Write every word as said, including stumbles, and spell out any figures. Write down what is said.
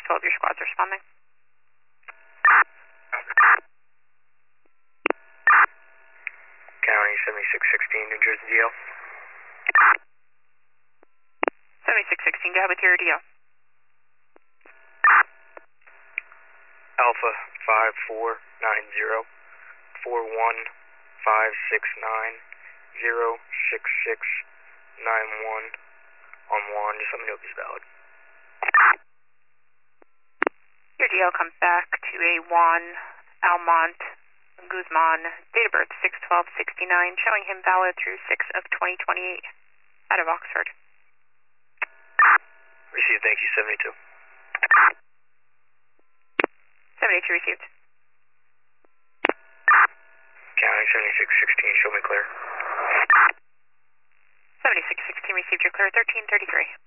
twelve, your squad's responding. County seventy-six sixteen, New Jersey D L. seventy-six sixteen, go ahead with your D L. Alpha five four nine zero four one five six nine zero six six nine one on one. Just let me know if it's valid. Your D L comes back to a Juan Almont Guzman, date of birth six twelve sixty-nine, showing him valid through six of twenty twenty-eight, out of Oxford. Received, thank you, seventy-two. seventy-two received. County seventy-six sixteen, show me clear. seventy-six sixteen received, you're clear, thirteen thirty-three.